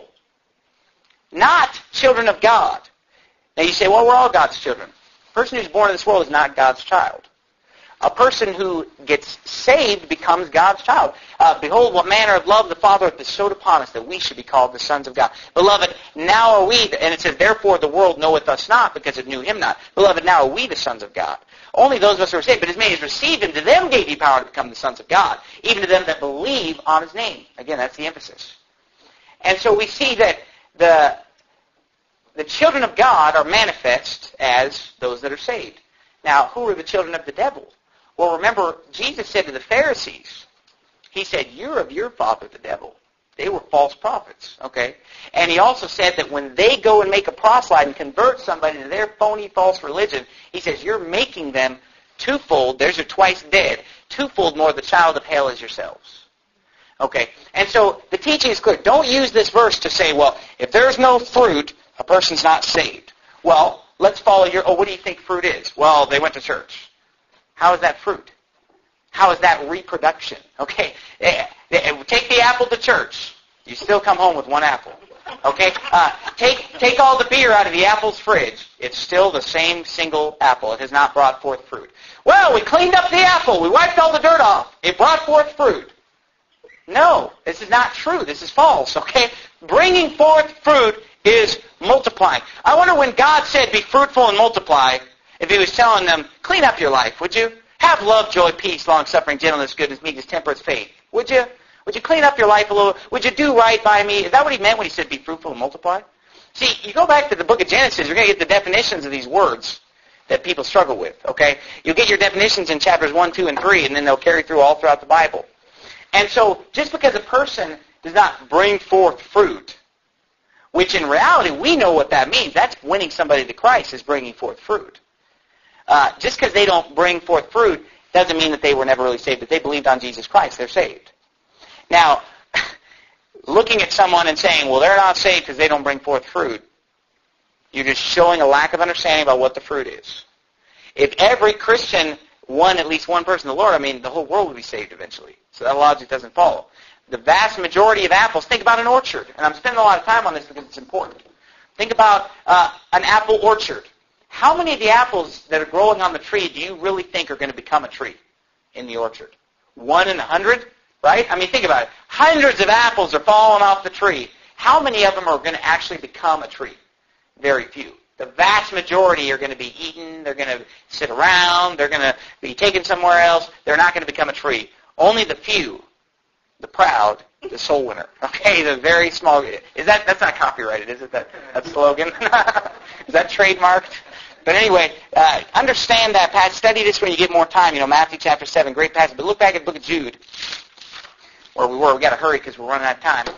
not children of God. Now you say, well, we're all God's children. The person who's born in this world is not God's child. A person who gets saved becomes God's child. Uh, Behold, what manner of love the Father hath bestowed upon us, that we should be called the sons of God. Beloved, now are we, and it says, therefore the world knoweth us not, because it knew him not. Beloved, now are we the sons of God. Only those of us who are saved, but as many as received him, to them gave he power to become the sons of God, even to them that believe on his name. Again, that's the emphasis. And so we see that the, the children of God are manifest as those that are saved. Now, who are the children of the devil? Well, remember, Jesus said to the Pharisees, he said, you're of your father, the devil. They were false prophets, okay? And he also said that when they go and make a proselyte and convert somebody to their phony false religion, he says, you're making them twofold, there's your twice dead, twofold more the child of hell as yourselves. Okay? And so the teaching is clear. Don't use this verse to say, well, if there's no fruit, a person's not saved. Well, let's follow your, oh, what do you think fruit is? Well, they went to church. How is that fruit? How is that reproduction? Okay, take the apple to church. You still come home with one apple. Okay, uh, take take all the beer out of the apple's fridge. It's still the same single apple. It has not brought forth fruit. Well, we cleaned up the apple. We wiped all the dirt off. It brought forth fruit. No, this is not true. This is false. Okay, bringing forth fruit is multiplying. I wonder when God said, "Be fruitful and multiply," if he was telling them, clean up your life, would you? Have love, joy, peace, long-suffering, gentleness, goodness, meekness, temperance, faith. Would you? Would you clean up your life a little? Would you do right by me? Is that what he meant when he said be fruitful and multiply? See, you go back to the book of Genesis, you're going to get the definitions of these words that people struggle with, okay? You'll get your definitions in chapters one, two, and three, and then they'll carry through all throughout the Bible. And so, just because a person does not bring forth fruit, which in reality, we know what that means. That's winning somebody to Christ is bringing forth fruit. Uh, just because they don't bring forth fruit doesn't mean that they were never really saved. If they believed on Jesus Christ, they're saved. Now, looking at someone and saying, well, they're not saved because they don't bring forth fruit, you're just showing a lack of understanding about what the fruit is. If every Christian won at least one person to the Lord, I mean, the whole world would be saved eventually. So that logic doesn't follow. The vast majority of apples, think about an orchard. And I'm spending a lot of time on this because it's important. Think about uh, an apple orchard. How many of the apples that are growing on the tree do you really think are going to become a tree in the orchard? One in a hundred, right? I mean, think about it. Hundreds of apples are falling off the tree. How many of them are going to actually become a tree? Very few. The vast majority are going to be eaten. They're going to sit around. They're going to be taken somewhere else. They're not going to become a tree. Only the few, the proud, the soul winner. Okay, the very small. Is that that's not copyrighted, is it? That that slogan? Is that trademarked? But anyway, uh, understand that passage. Study this when you get more time. You know, Matthew chapter seven, great passage. But look back at the book of Jude, where we were. We got to hurry because we're running out of time.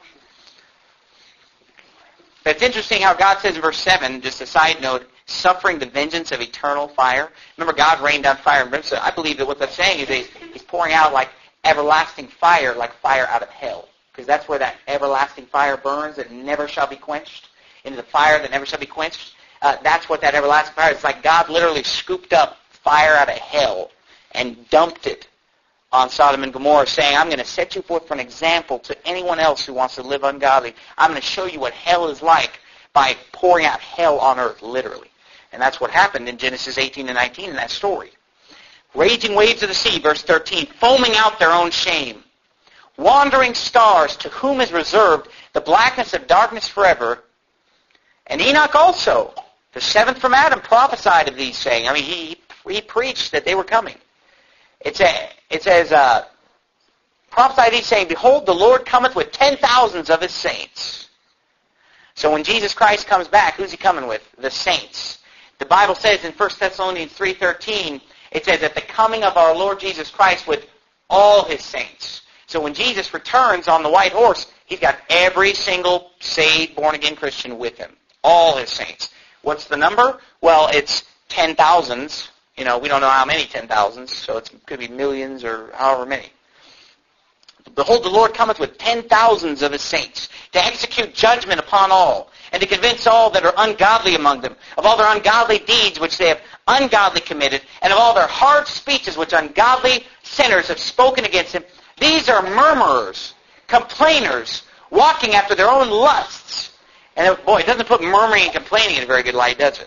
But it's interesting how God says in verse seven, just a side note, suffering the vengeance of eternal fire. Remember, God rained down fire and brimstone. I believe that what that's saying is that He's pouring out like everlasting fire, like fire out of hell. Because that's where that everlasting fire burns that never shall be quenched, into the fire that never shall be quenched. Uh, that's what that everlasting fire is. It's like God literally scooped up fire out of hell and dumped it on Sodom and Gomorrah, saying, I'm going to set you forth for an example to anyone else who wants to live ungodly. I'm going to show you what hell is like by pouring out hell on earth, literally. And that's what happened in Genesis eighteen and nineteen in that story. Raging waves of the sea, verse thirteen, foaming out their own shame. Wandering stars, to whom is reserved the blackness of darkness forever. And Enoch also, the seventh from Adam, prophesied of these, saying, I mean, he he preached that they were coming. It says, it says uh, prophesied these, saying, Behold, the Lord cometh with ten thousands of his saints. So when Jesus Christ comes back, who's he coming with? The saints. The Bible says in First Thessalonians three thirteen, it says at the coming of our Lord Jesus Christ with all his saints. So when Jesus returns on the white horse, he's got every single saved, born-again Christian with him. All his saints. What's the number? Well, it's ten thousands. You know, we don't know how many ten thousands, so it could be millions or however many. Behold, the Lord cometh with ten thousands of his saints to execute judgment upon all, and to convince all that are ungodly among them of all their ungodly deeds which they have ungodly committed, and of all their hard speeches which ungodly sinners have spoken against him. These are murmurers, complainers, walking after their own lusts. And boy, it doesn't put murmuring and complaining in a very good light, does it?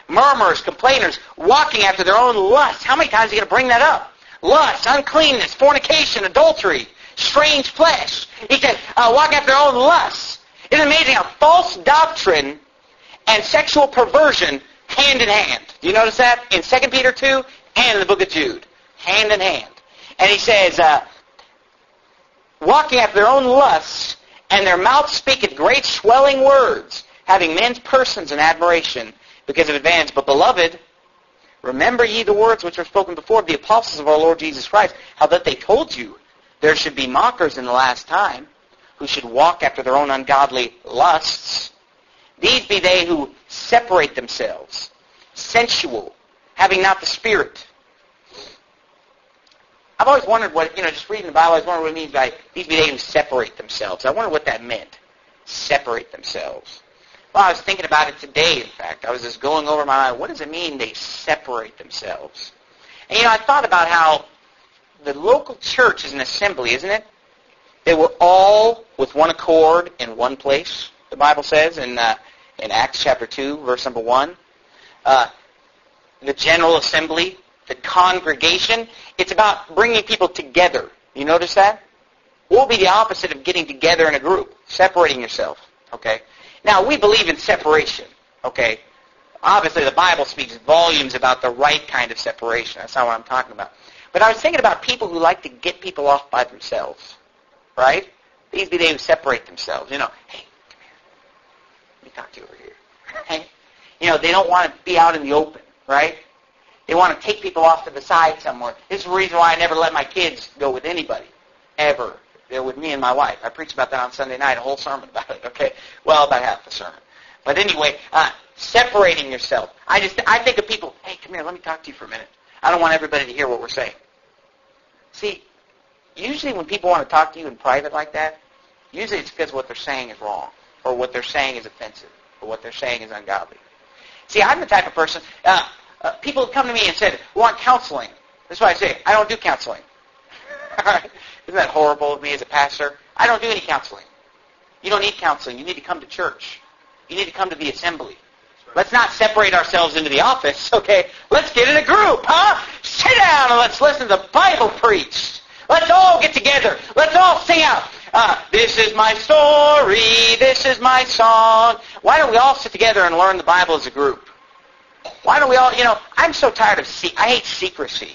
murmurers, complainers, walking after their own lusts. How many times are you going to bring that up? Lust, uncleanness, fornication, adultery, strange flesh. He said, uh, walk after their own lusts. It's amazing how false doctrine and sexual perversion hand in hand. Do you notice that? In Second Peter two and in the book of Jude. Hand in hand. And he says, uh, walking after their own lusts, and their mouth speaketh great swelling words, having men's persons in admiration because of advantage. But beloved, remember ye the words which were spoken before of the apostles of our Lord Jesus Christ, how that they told you there should be mockers in the last time, who should walk after their own ungodly lusts. These be they who separate themselves, sensual, having not the Spirit. I've always wondered what, you know, just reading the Bible, I always wondered what it means by these be they who separate themselves. I wonder what that meant, separate themselves. Well, I was thinking about it today, in fact. I was just going over my mind, what does it mean they separate themselves? And, you know, I thought about how the local church is an assembly, isn't it? They were all with one accord in one place, the Bible says in uh, in Acts chapter two, verse number one. Uh, the general assembly, the congregation, it's about bringing people together. You notice that? What would be the opposite of getting together in a group? Separating yourself. Okay? Now, we believe in separation. Okay? Obviously, the Bible speaks volumes about the right kind of separation. That's not what I'm talking about. But I was thinking about people who like to get people off by themselves. Right? These be they who separate themselves. You know, hey, come here. Let me talk to you over here. Hey? You know, they don't want to be out in the open, right? They want to take people off to the side somewhere. This is the reason why I never let my kids go with anybody, ever. They're with me and my wife. I preached about that on Sunday night, a whole sermon about it, okay? Well, about half the sermon. But anyway, uh, separating yourself. I just, I think of people, hey, come here, let me talk to you for a minute. I don't want everybody to hear what we're saying. See, usually when people want to talk to you in private like that, usually it's because what they're saying is wrong, or what they're saying is offensive, or what they're saying is ungodly. See, I'm the type of person, uh, uh, people have come to me and said, we want counseling. That's why I say, I don't do counseling. Isn't that horrible of me as a pastor? I don't do any counseling. You don't need counseling. You need to come to church. You need to come to the assembly. Let's not separate ourselves into the office, okay? Let's get in a group, huh? Sit down and let's listen to the Bible preached. Let's all get together. Let's all sing out. Uh, this is my story. This is my song. Why don't we all sit together and learn the Bible as a group? Why don't we all, you know, I'm so tired of, se- I hate secrecy.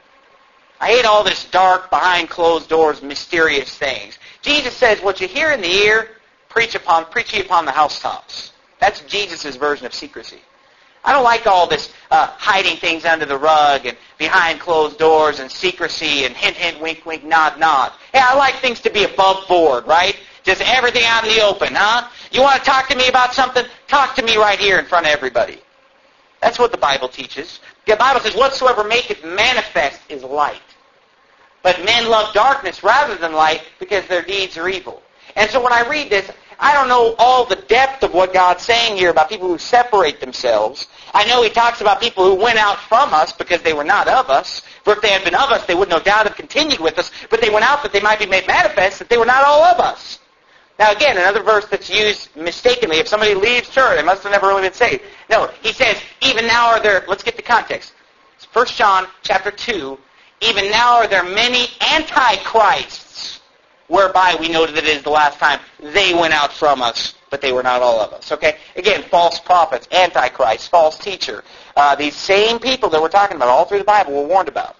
I hate all this dark, behind closed doors, mysterious things. Jesus says, what you hear in the ear, preach upon, preach ye upon the housetops. That's Jesus' version of secrecy. I don't like all this uh, hiding things under the rug and behind closed doors and secrecy and hint, hint, wink, wink, nod, nod. Hey, I like things to be above board, right? Just everything out in the open, huh? You want to talk to me about something? Talk to me right here in front of everybody. That's what the Bible teaches. The Bible says, whatsoever maketh manifest is light. But men love darkness rather than light because their deeds are evil. And so when I read this, I don't know all the depth of what God's saying here about people who separate themselves. I know he talks about people who went out from us because they were not of us. For if they had been of us, they would no doubt have continued with us. But they went out that they might be made manifest that they were not all of us. Now again, another verse that's used mistakenly. If somebody leaves church, they must have never really been saved. No, he says, even now are there, let's get the context. It's First John chapter two. Even now are there many antichrists, whereby we know that it is the last time they went out from us, but they were not all of us. Okay? Again, false prophets, antichrist, false teacher. Uh, these same people that we're talking about all through the Bible we're warned about.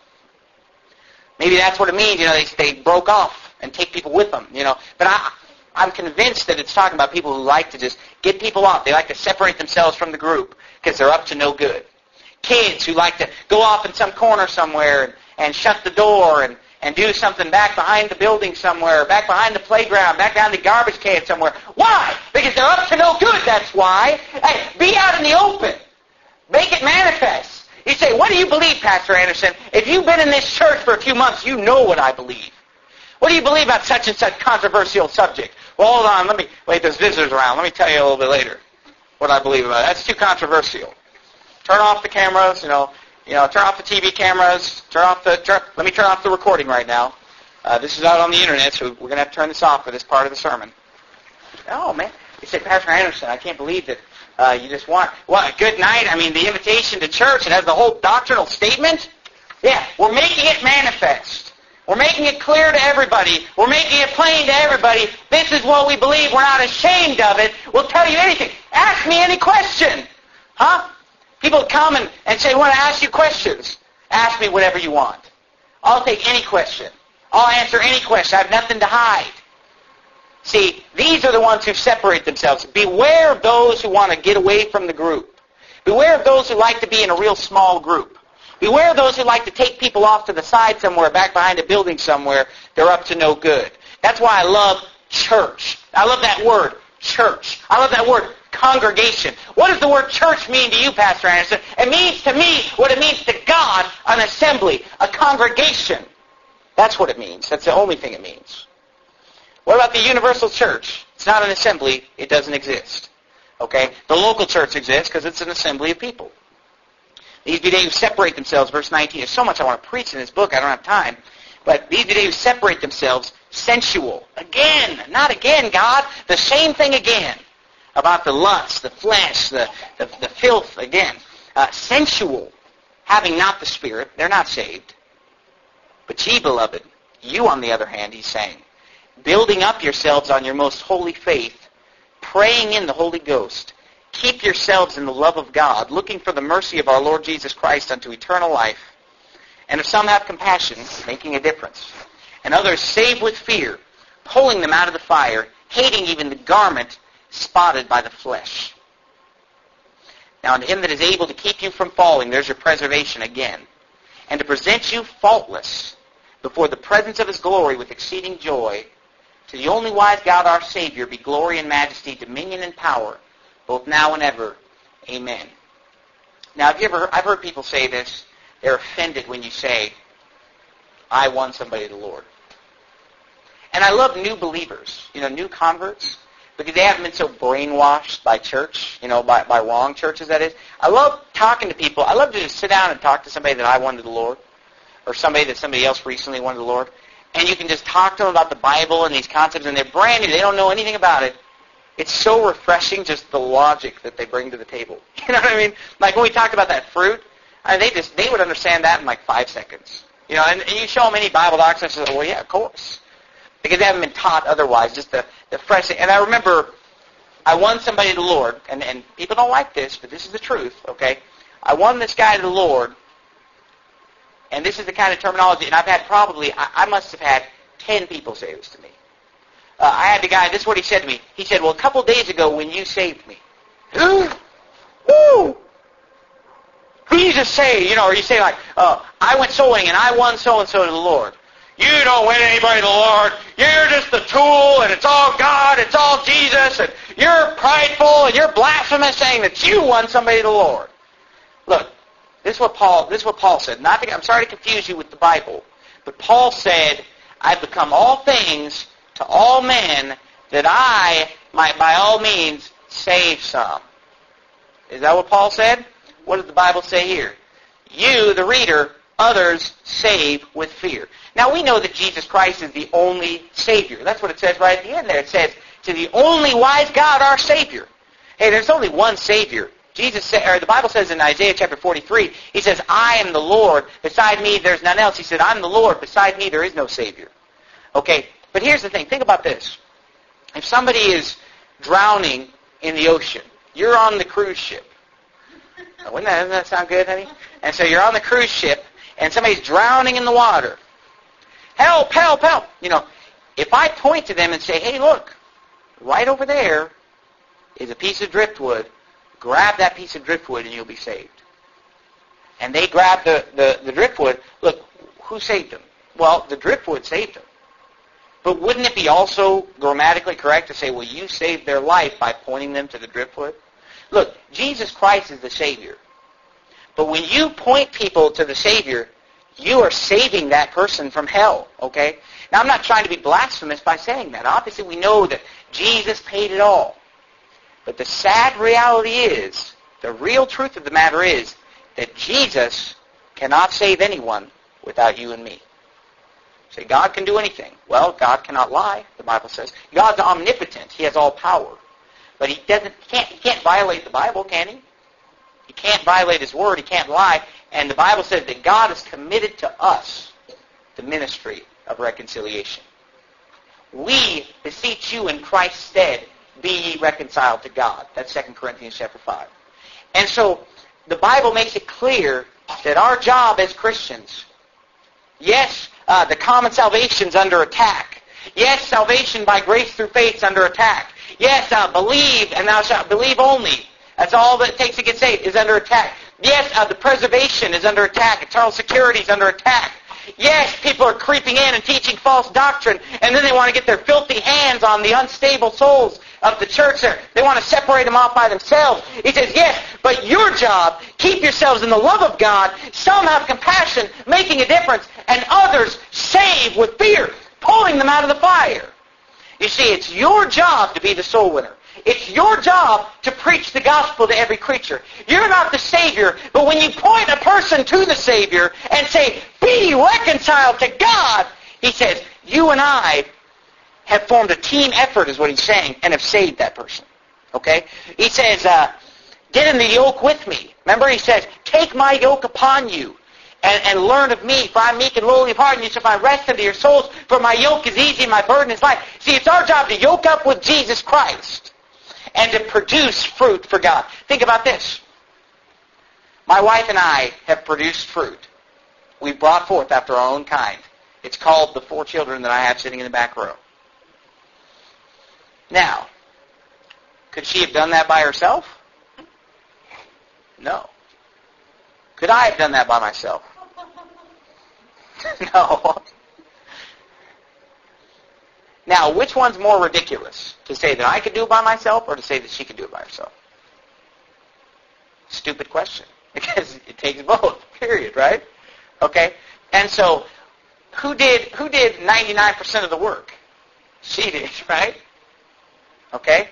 Maybe that's what it means. You know, they, they broke off and take people with them. You know, but I, I'm convinced that it's talking about people who like to just get people off. They like to separate themselves from the group because they're up to no good. Kids who like to go off in some corner somewhere and, and shut the door and, and do something back behind the building somewhere, back behind the playground, back behind the garbage can somewhere. Why? Because they're up to no good, that's why. Hey, be out in the open. Make it manifest. You say, what do you believe, Pastor Anderson? If you've been in this church for a few months, you know what I believe. What do you believe about such and such controversial subject? Well, hold on, let me, wait, there's visitors around. Let me tell you a little bit later what I believe about it. That's too controversial. Turn off the cameras, you know, you know, turn off the T V cameras, turn off the, turn, let me turn off the recording right now. Uh, this is out on the internet, so we're going to have to turn this off for this part of the sermon. Oh, man. You say, Pastor Anderson, I can't believe that Uh, you just want, what, a good night? I mean, the invitation to church, it has the whole doctrinal statement. Yeah, we're making it manifest. We're making it clear to everybody. We're making it plain to everybody. This is what we believe. We're not ashamed of it. We'll tell you anything. Ask me any question. Huh? People come and, and say, I want to ask you questions. Ask me whatever you want. I'll take any question. I'll answer any question. I have nothing to hide. See, these are the ones who separate themselves. Beware of those who want to get away from the group. Beware of those who like to be in a real small group. Beware of those who like to take people off to the side somewhere, back behind a building somewhere. They're up to no good. That's why I love church. I love that word, church. I love that word, congregation. What does the word church mean to you, Pastor Anderson? It means to me what it means to God, an assembly, a congregation. That's what it means. That's the only thing it means. What about the universal church? It's not an assembly. It doesn't exist. Okay? The local church exists because it's an assembly of people. These be they who separate themselves, verse nineteen. There's so much I want to preach in this book. I don't have time. But these be they who separate themselves, sensual. Again. Not again, God. The same thing again. About the lust, the flesh, the, the, the filth, again. Uh, sensual. Having not the Spirit. They're not saved. But ye, beloved, you on the other hand, he's saying, building up yourselves on your most holy faith, praying in the Holy Ghost, keep yourselves in the love of God, looking for the mercy of our Lord Jesus Christ unto eternal life. And if some have compassion, making a difference, and others save with fear, pulling them out of the fire, hating even the garment spotted by the flesh. Now unto him that is able to keep you from falling, there's your preservation again, and to present you faultless before the presence of his glory with exceeding joy, to the only wise God our Savior be glory and majesty, dominion and power, both now and ever. Amen. Now, have you ever heard, I've heard people say this. They're offended when you say, I won somebody to the Lord. And I love new believers, you know, new converts, because they haven't been so brainwashed by church, you know, by, by wrong churches, that is. I love talking to people. I love to just sit down and talk to somebody that I won to the Lord, or somebody that somebody else recently won to the Lord. And you can just talk to them about the Bible and these concepts, and they're brand new. They don't know anything about it. It's so refreshing, just the logic that they bring to the table. You know what I mean? Like when we talked about that fruit, I mean, they just they would understand that in like five seconds. You know, and, and you show them any Bible doctrine, and they say, well, yeah, of course. Because they haven't been taught otherwise, just the, the fresh thing. And I remember I won somebody to the Lord, and, and people don't like this, but this is the truth, okay? I won this guy to the Lord, and this is the kind of terminology, and I've had probably, I, I must have had ten people say this to me. Uh, I had the guy, this is what he said to me. He said, well, a couple days ago when you saved me. Who? Woo! Who you just say, you know, or you say like, uh, I went sowing and I won so-and-so to the Lord. You don't win anybody to the Lord. You're just a tool, and it's all God, it's all Jesus, and you're prideful, and you're blasphemous, saying that you won somebody to the Lord. Look, this is what Paul. This is what Paul said. Not to, I'm sorry to confuse you with the Bible, but Paul said, "I've become all things to all men, that I might by all means save some." Is that what Paul said? What does the Bible say here? You, the reader, others save with fear. Now we know that Jesus Christ is the only Savior. That's what it says right at the end there. It says, to the only wise God, our Savior. Hey, there's only one Savior. Jesus said, or the Bible says in Isaiah chapter forty-three, he says, I am the Lord. Beside me, there's none else. He said, I'm the Lord. Beside me, there is no Savior. Okay, but here's the thing. Think about this. If somebody is drowning in the ocean, you're on the cruise ship. Wouldn't that, doesn't that sound good, honey? And so you're on the cruise ship, and somebody's drowning in the water. Help, help, help. You know, if I point to them and say, hey, look, right over there is a piece of driftwood. Grab that piece of driftwood and you'll be saved. And they grab the, the, the driftwood. Look, who saved them? Well, the driftwood saved them. But wouldn't it be also grammatically correct to say, well, you saved their life by pointing them to the driftwood? Look, Jesus Christ is the Savior. But when you point people to the Savior, you are saving that person from hell, okay? Now, I'm not trying to be blasphemous by saying that. Obviously, we know that Jesus paid it all. But the sad reality is, the real truth of the matter is, that Jesus cannot save anyone without you and me. Say, God can do anything. Well, God cannot lie, the Bible says. God's omnipotent. He has all power. But he doesn't, he can't, he can't violate the Bible, can he? He can't violate his word. He can't lie. And the Bible says that God has committed to us the ministry of reconciliation. We beseech you in Christ's stead, be ye reconciled to God. That's Second Corinthians chapter five. And so the Bible makes it clear that our job as Christians, yes, uh, the common salvation's under attack. Yes, salvation by grace through faith is under attack. Yes, uh, believe, and thou shalt believe only. That's all that it takes to get saved, is under attack. Yes, uh, the preservation is under attack. Eternal security is under attack. Yes, people are creeping in and teaching false doctrine, and then they want to get their filthy hands on the unstable souls of the church there. They want to separate them off by themselves. He says, yes, but your job, keep yourselves in the love of God, some have compassion, making a difference, and others save with fear, pulling them out of the fire. You see, it's your job to be the soul winner. It's your job to preach the gospel to every creature. You're not the Savior, but when you point a person to the Savior and say, be reconciled to God, he says, you and I have formed a team effort, is what he's saying, and have saved that person. Okay? He says, uh, get in the yoke with me. Remember, he says, take my yoke upon you and, and learn of me, for I am meek and lowly of heart, and you shall find rest unto your souls, for my yoke is easy and my burden is light. See, it's our job to yoke up with Jesus Christ and to produce fruit for God. Think about this. My wife and I have produced fruit. We've brought forth after our own kind. It's called the four children that I have sitting in the back row. Now, could she have done that by herself? No. Could I have done that by myself? No. Now, which one's more ridiculous? To say that I could do it by myself or to say that she could do it by herself? Stupid question. Because it takes both, period, right? Okay? And so, who did who did ninety-nine percent of the work? She did, right? Okay?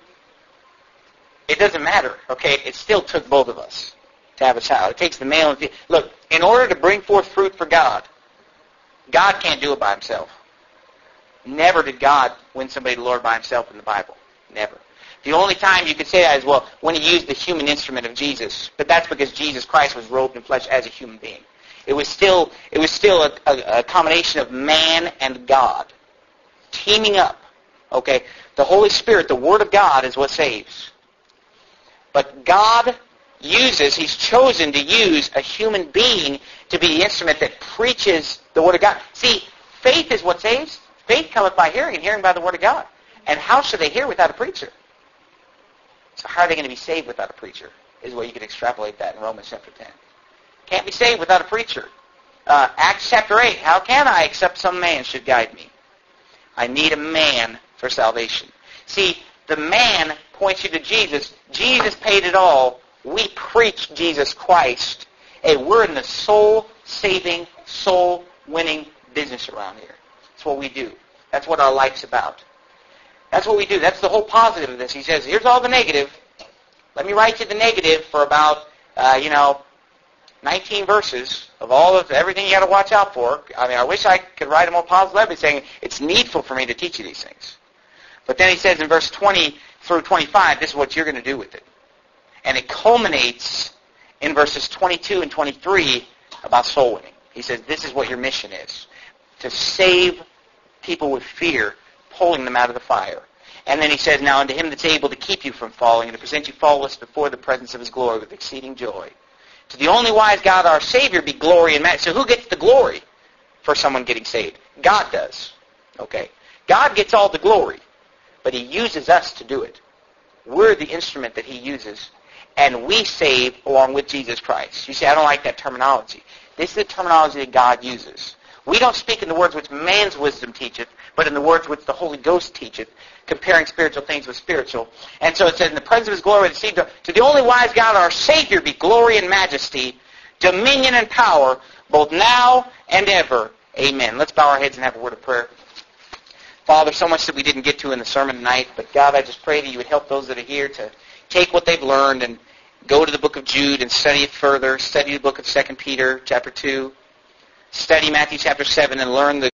It doesn't matter, okay? It still took both of us to have a child. It takes the male and female. Look, in order to bring forth fruit for God, God can't do it by himself. Never did God win somebody to the Lord by himself in the Bible. Never. The only time you could say that is, well, when he used the human instrument of Jesus. But that's because Jesus Christ was robed in flesh as a human being. It was still it was still a, a, a combination of man and God teaming up. Okay? The Holy Spirit, the Word of God, is what saves. But God uses, he's chosen to use a human being to be the instrument that preaches the Word of God. See, faith is what saves. Faith cometh by hearing, and hearing by the Word of God. And how should they hear without a preacher? So how are they going to be saved without a preacher? Is what you can extrapolate that in Romans chapter ten. Can't be saved without a preacher. Uh, Acts chapter eight, how can I except some man should guide me? I need a man for salvation. See, the man points you to Jesus. Jesus paid it all. We preach Jesus Christ. Hey, we're in the soul-saving, soul-winning business around here. That's what we do. That's what our life's about. That's what we do. That's the whole positive of this. He says, here's all the negative. Let me write you the negative for about, uh, you know, nineteen verses of all of everything you got to watch out for. I mean, I wish I could write a more positive letter saying it's needful for me to teach you these things. But then he says in verse twenty through twenty-five, this is what you're going to do with it. And it culminates in verses twenty-two and twenty-three about soul winning. He says, this is what your mission is. To save people with fear, pulling them out of the fire. And then he says, now unto him that's able to keep you from falling and to present you faultless before the presence of his glory with exceeding joy. To the only wise God, our Savior, be glory and majesty. So who gets the glory for someone getting saved? God does. Okay. God gets all the glory, but he uses us to do it. We're the instrument that he uses, and we save along with Jesus Christ. You say, I don't like that terminology. This is the terminology that God uses. We don't speak in the words which man's wisdom teacheth, but in the words which the Holy Ghost teacheth, comparing spiritual things with spiritual. And so it says, in the presence of his glory, to the only wise God, our Savior, be glory and majesty, dominion and power, both now and ever. Amen. Let's bow our heads and have a word of prayer. Father, so much that we didn't get to in the sermon tonight, but God, I just pray that you would help those that are here to take what they've learned and go to the book of Jude and study it further, study the book of Second Peter chapter two, study Matthew chapter seven, and learn the